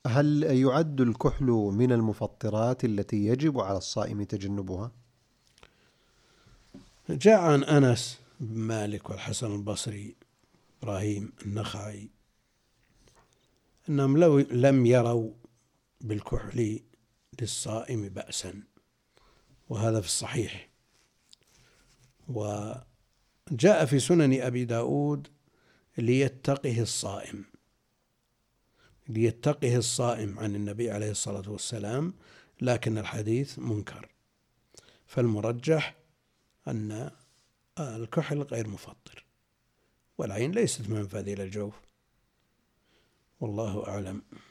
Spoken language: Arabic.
هل يعد الكحل من المفطرات التي يجب على الصائم تجنبها؟ جاء عن أنس بن مالك والحسن البصري إبراهيم النخعي أنهم لو لم يروا بالكحل للصائم بأسا، وهذا في الصحيح. وجاء في سنن أبي داود ليتقه الصائم عن النبي عليه الصلاة والسلام، لكن الحديث منكر، فالمرجح أن الكحل غير مفطر، والعين ليست منفذ إلى الجوف، والله أعلم.